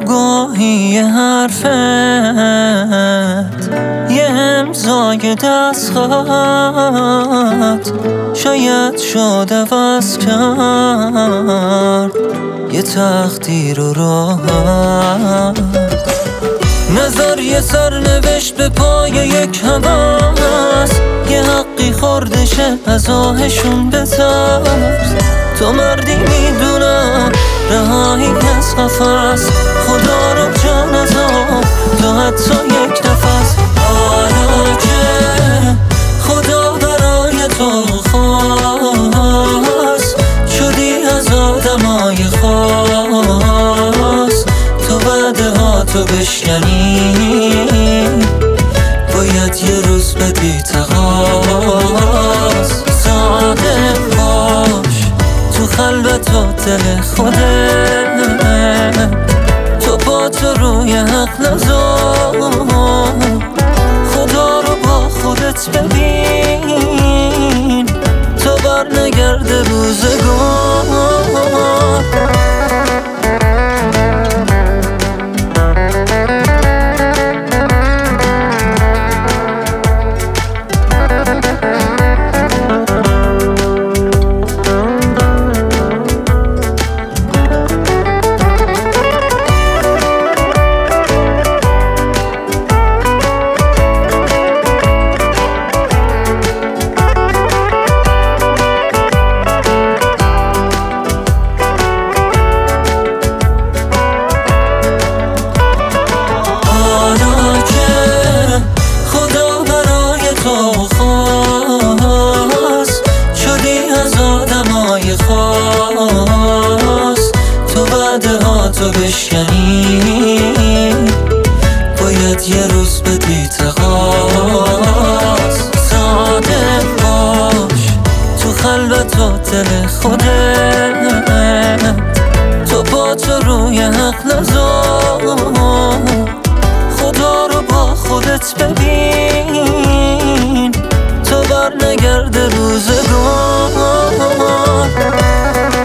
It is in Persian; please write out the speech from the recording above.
گاهی یه حرفت، یه امضای دستخط شاید شد عوض کرد یه تقدیر و راحت. نظر یه سرنوشت به پای یک هوس، یه حقی خوردشه از آهشون بترس. تو مردی میدونم رهایی از قفس، خدا رو جان ازم تو حتی یک نفس. حالا که خدا برای تو خواست، شدی از آدمای خاص. تو وعده ها تو بشکنی، باید یه روز بدی تقاص. صادق باش تو خلوت و دل خودت، تو با تو روی حق نذار. خدا رو با خودت ببین تا بر نگرده روزگار. تو وعده ها تو بشکنی، باید یه روز بدی تقاص. صادق باش تو خلوت و دل خودت، تو با تو روی حق نذار. خدا رو با خودت ببین تا بر نگرده روزگار.